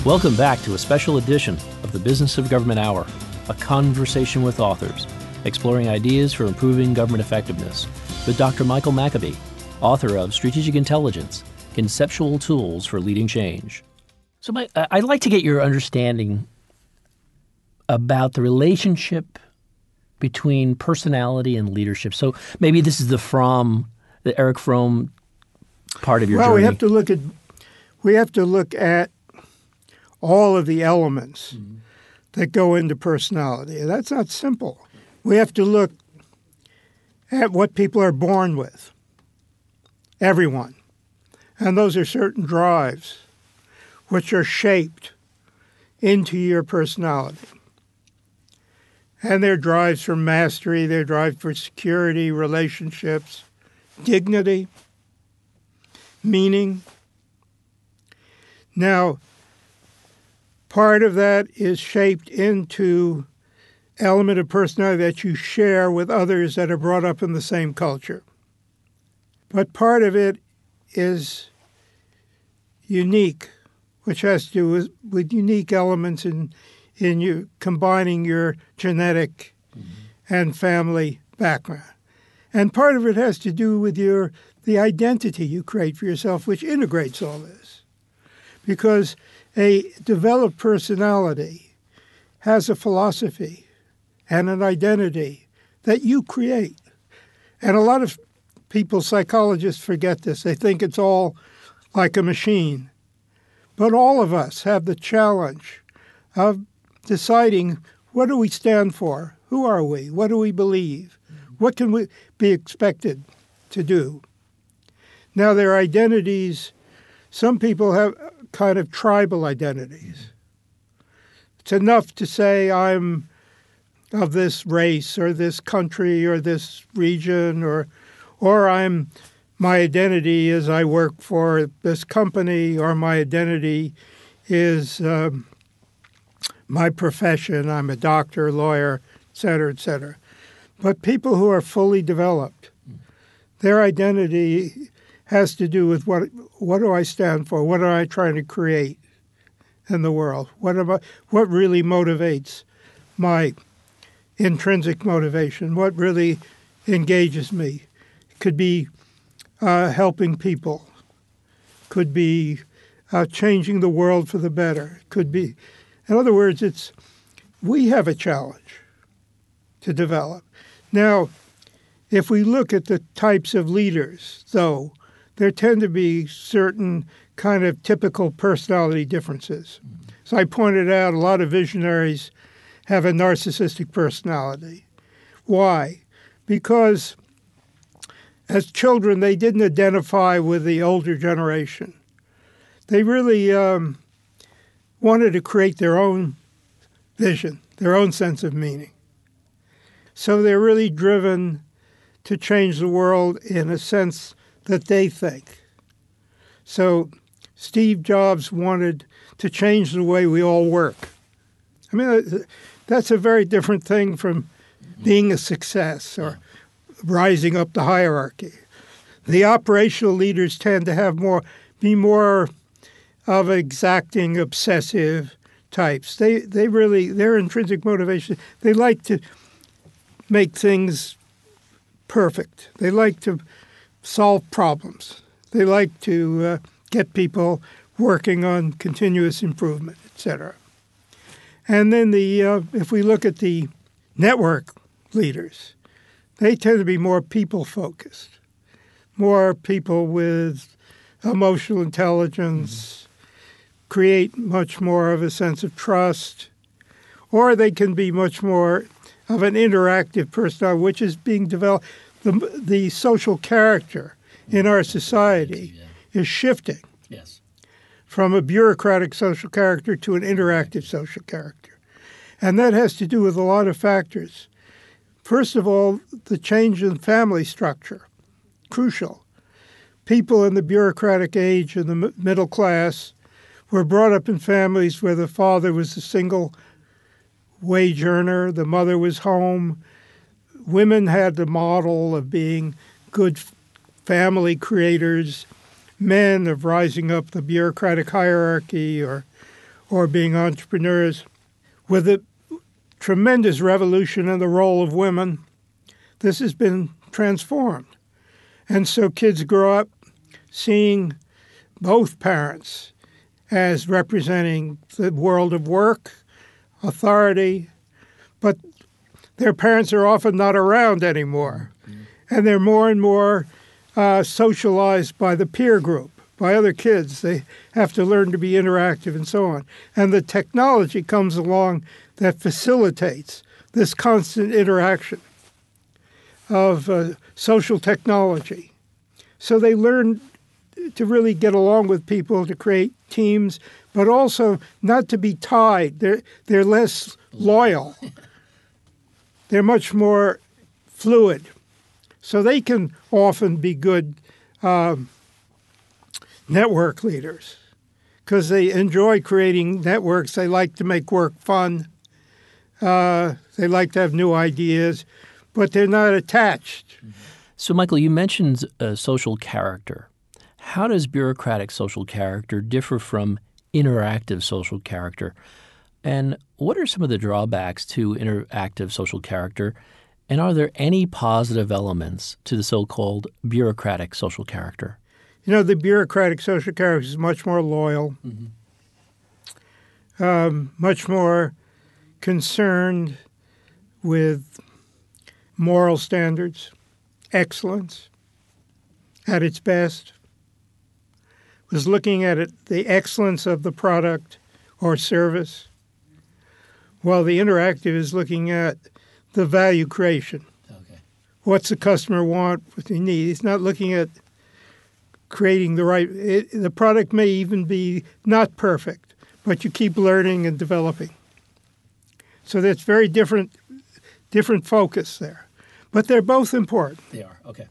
Welcome back to a special edition of the Business of Government Hour, a conversation with authors, exploring ideas for improving government effectiveness, with Dr. Michael Maccabee, author of Strategic Intelligence, Conceptual Tools for Leading Change. So I'd like to get your understanding about the relationship between personality and leadership. So maybe this is the Erich Fromm part of your journey. Well, we have to look at all of the elements that go into personality. That's not simple. We have to look at what people are born with, everyone. And those are certain drives which are shaped into your personality. And they're drives for mastery, they're drives for security, relationships, dignity, meaning. Now, part of that is shaped into element of personality that you share with others that are brought up in the same culture. But part of it is unique, which has to do with unique elements in you combining your genetic and family background. And part of it has to do with the identity you create for yourself, which integrates all this. Because a developed personality has a philosophy and an identity that you create. And a lot of people, psychologists, forget this. They think it's all like a machine. But all of us have the challenge of deciding, what do we stand for? Who are we? What do we believe? What can we be expected to do? Now, their identities, some people have kind of tribal identities. It's enough to say I'm of this race or this country or this region, or my identity is I work for this company, or my identity is my profession, I'm a doctor, lawyer, et cetera, et cetera. But people who are fully developed, their identity has to do with what do I stand for? What am I trying to create in the world? What really motivates my intrinsic motivation? What really engages me? It could be helping people. Could be changing the world for the better. Could be, in other words, we have a challenge to develop. Now, if we look at the types of leaders, though, there tend to be certain kind of typical personality differences. So I pointed out a lot of visionaries have a narcissistic personality. Why? Because as children, they didn't identify with the older generation. They really wanted to create their own vision, their own sense of meaning. So they're really driven to change the world in a sense that they think. So Steve Jobs wanted to change the way we all work. I mean, that's a very different thing from being a success or rising up the hierarchy. The operational leaders tend to be more of exacting, obsessive types. Their intrinsic motivation, they like to make things perfect. They like to solve problems. They like to get people working on continuous improvement, et cetera. And then if we look at the network leaders, they tend to be more people-focused, more people with emotional intelligence, create much more of a sense of trust, or they can be much more of an interactive personality, which is being developed. The social character in our society is shifting from a bureaucratic social character to an interactive social character. And that has to do with a lot of factors. First of all, the change in family structure, crucial. People in the bureaucratic age and the middle class were brought up in families where the father was a single wage earner, the mother was home. Women had the model of being good family creators, men of rising up the bureaucratic hierarchy or or being entrepreneurs. With the tremendous revolution in the role of women, this has been transformed. And so kids grow up seeing both parents as representing the world of work, authority, but their parents are often not around anymore. And they're more and more socialized by the peer group, by other kids. They have to learn to be interactive and so on. And the technology comes along that facilitates this constant interaction of social technology. So they learn to really get along with people, to create teams, but also not to be tied. They're less loyal. They're much more fluid. So they can often be good network leaders because they enjoy creating networks. They like to make work fun. They like to have new ideas, but they're not attached. So, Michael, you mentioned social character. How does bureaucratic social character differ from interactive social character? And what are some of the drawbacks to interactive social character? And are there any positive elements to the so-called bureaucratic social character? You know, the bureaucratic social character is much more loyal, much more concerned with moral standards, excellence at its best, was looking at the excellence of the product or service, while the interactive is looking at the value creation. Okay. What's the customer want, what they need. It's not looking at creating the product may even be not perfect, but you keep learning and developing. So that's very different focus there. But they're both important. They are, okay.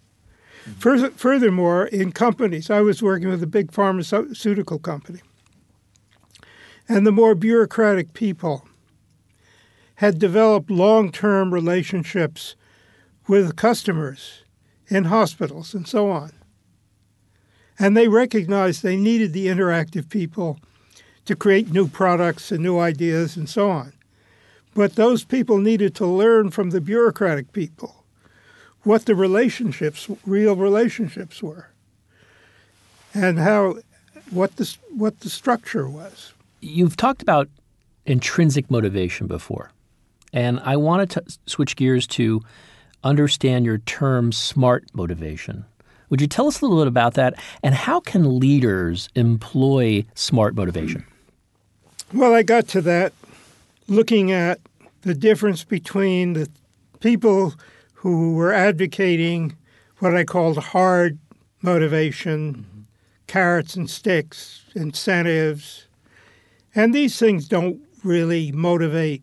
Furthermore, in companies, I was working with a big pharmaceutical company, and the more bureaucratic people had developed long-term relationships with customers in hospitals and so on. And they recognized they needed the interactive people to create new products and new ideas and so on. But those people needed to learn from the bureaucratic people what the real relationships were, and what the structure was. You've talked about intrinsic motivation before, and I wanted to switch gears to understand your term smart motivation. Would you tell us a little bit about that, and how can leaders employ smart motivation? Well, I got to that looking at the difference between the people who were advocating what I called hard motivation, carrots and sticks, incentives. And these things don't really motivate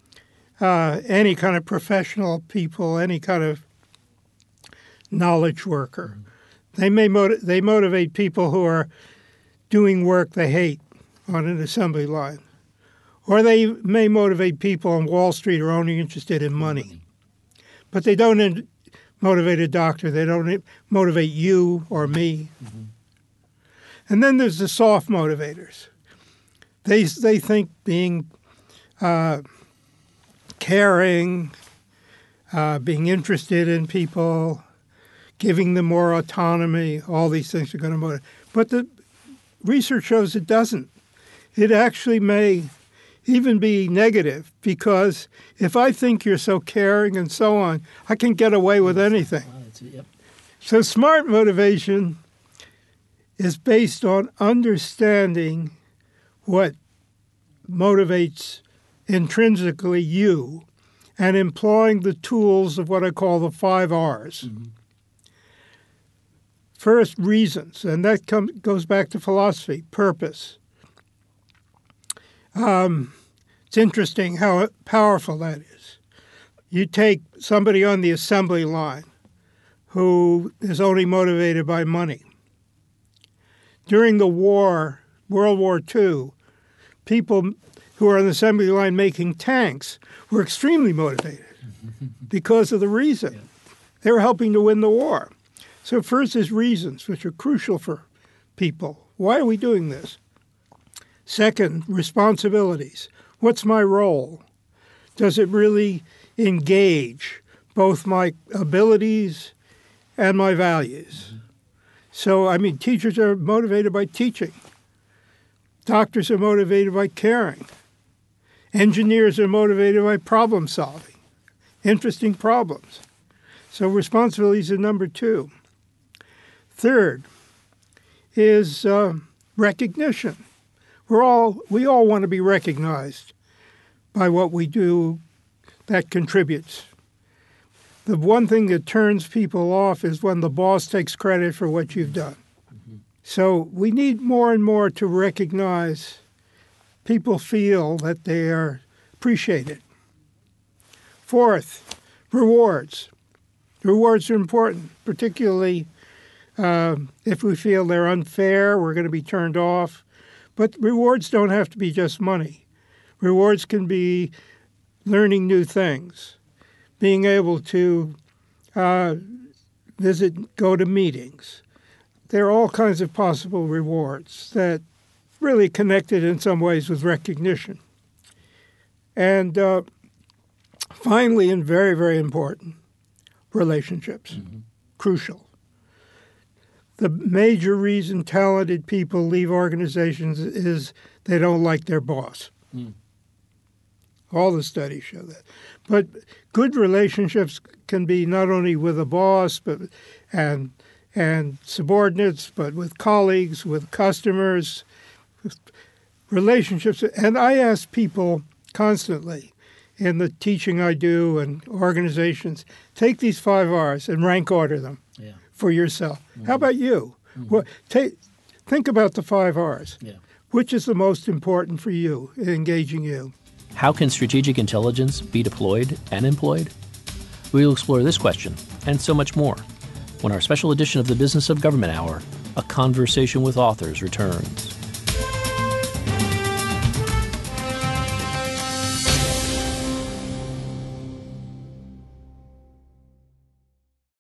any kind of professional people, any kind of knowledge worker. They motivate people who are doing work they hate on an assembly line. Or they may motivate people on Wall Street who are only interested in money. But they don't motivate a doctor. They don't motivate you or me. And then there's the soft motivators. They think being caring, being interested in people, giving them more autonomy, all these things are going to motivate. But the research shows it doesn't. It actually may even be negative, because if I think you're so caring and so on, I can get away with anything. So smart motivation is based on understanding what motivates intrinsically you and employing the tools of what I call the 5 R's. First, reasons, and that goes back to philosophy, purpose. It's interesting how powerful that is. You take somebody on the assembly line who is only motivated by money. During the war, World War II, people who were on the assembly line making tanks were extremely motivated because of the reason. They were helping to win the war. So first is reasons, which are crucial for people. Why are we doing this? Second, responsibilities. What's my role? Does it really engage both my abilities and my values? So, teachers are motivated by teaching. Doctors are motivated by caring. Engineers are motivated by problem solving, interesting problems. So responsibilities are number 2. Third is recognition. We all want to be recognized by what we do that contributes. The one thing that turns people off is when the boss takes credit for what you've done. Mm-hmm. So we need more and more to recognize people feel that they are appreciated. Fourth, rewards. Rewards are important, particularly if we feel they're unfair, we're going to be turned off. But rewards don't have to be just money. Rewards can be learning new things, being able to go to meetings. There are all kinds of possible rewards that really connected in some ways with recognition. And finally, and very, very important, relationships. Mm-hmm. Crucial. The major reason talented people leave organizations is they don't like their boss. Mm. All the studies show that. But good relationships can be not only with a boss and subordinates, but with colleagues, with customers, with relationships. And I ask people constantly in the teaching I do and organizations, take these 5 R's and rank order them. Yeah. For yourself. Mm-hmm. How about you? Mm-hmm. Well, think about the 5 R's. Yeah. Which is the most important for you in engaging you? How can strategic intelligence be deployed and employed? We'll explore this question and so much more when our special edition of the Business of Government Hour, A Conversation with Authors, returns.